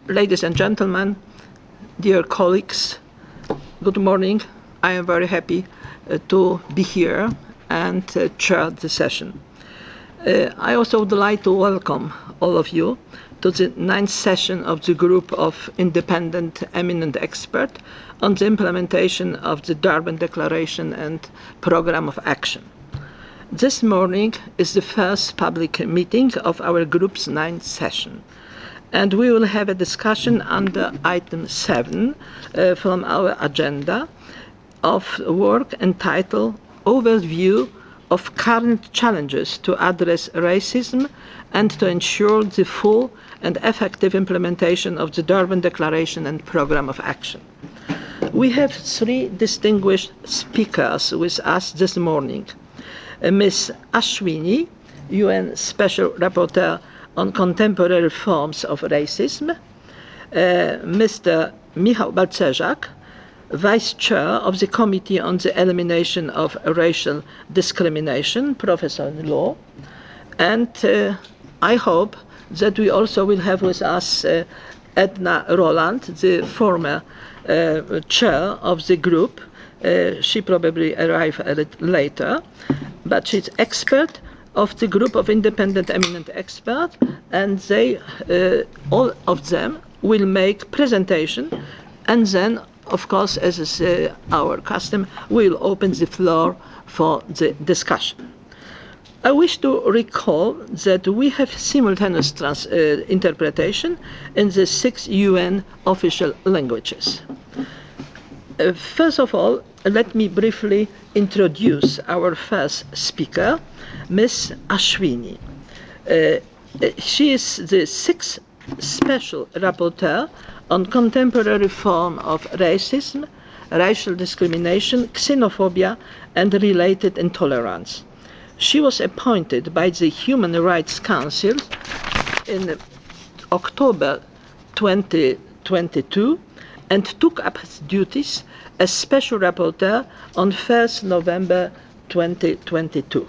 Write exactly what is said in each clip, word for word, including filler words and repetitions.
Ladies and gentlemen, dear colleagues, good morning. I am very happy uh, to be here and uh, chair the session. Uh, I also would like to welcome all of you to the ninth session of the group of independent eminent experts on the implementation of the Durban Declaration and Programme of Action. This morning is the first public meeting of our group's ninth session, and we will have a discussion under item seven uh, from our agenda of work entitled Overview of Current Challenges to Address Racism and to Ensure the Full and Effective Implementation of the Durban Declaration and Programme of Action. We have three distinguished speakers with us this morning. Uh, Miz Ashwini, U N Special Rapporteur on Contemporary Forms of Racism, uh, Mister Michał Balcerzak, Vice Chair of the Committee on the Elimination of Racial Discrimination, Professor in Law, and uh, I hope that we also will have with us uh, Edna Roland, the former uh, chair of the group. Uh, she probably arrived a little later, but she's expert of the group of independent eminent experts, and they, uh, all of them, will make presentation, and then, of course, as is uh, our custom, we'll open the floor for the discussion. I wish to recall that we have simultaneous trans uh, interpretation in the six U N official languages. Uh, first of all, let me briefly introduce our first speaker, Miz Ashwini. Uh, she is the sixth special rapporteur on contemporary form of racism, racial discrimination, xenophobia, and related intolerance. She was appointed by the Human Rights Council in October twenty twenty-two and took up his duties as Special Rapporteur on first November twenty twenty-two.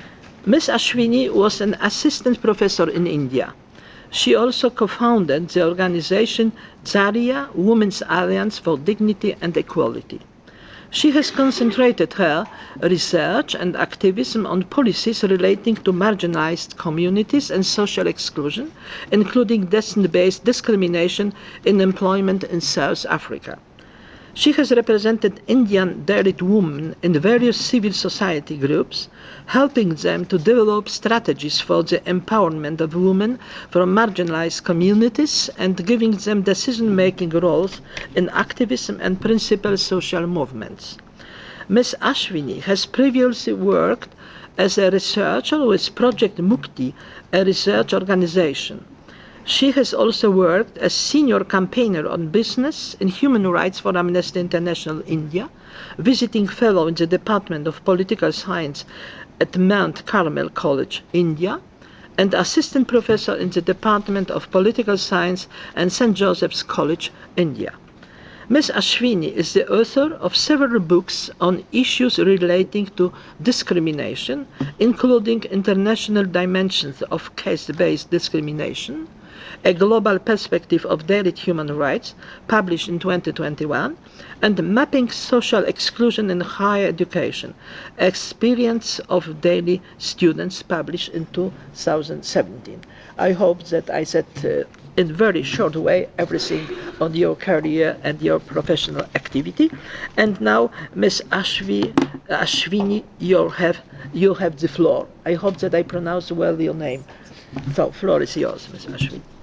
Miz Ashwini was an assistant professor in India. She also co-founded the organization Zaria Women's Alliance for Dignity and Equality. She has concentrated her research and activism on policies relating to marginalized communities and social exclusion, including descent-based discrimination in employment in South Africa. She has represented Indian married women in various civil society groups, helping them to develop strategies for the empowerment of women from marginalized communities and giving them decision-making roles in activism and principal social movements. Miz Ashwini has previously worked as a researcher with Project Mukti, a research organization. She has also worked as senior campaigner on business and human rights for Amnesty International India, visiting fellow in the Department of Political Science at Mount Carmel College, India, and assistant professor in the Department of Political Science and Saint Joseph's College, India. Miz Ashwini is the author of several books on issues relating to discrimination, including International Dimensions of Caste-Based Discrimination, A Global Perspective of Daily Human Rights, published in twenty twenty-one, and Mapping Social Exclusion in Higher Education, Experience of Daily Students, published in two thousand seventeen. I hope that I said uh, in a very short way everything on your career and your professional activity. And now, Miz Ashvi, Ashwini, you have, you have the floor. I hope that I pronounced well your name. So, floor is yours, Miz Ashwini.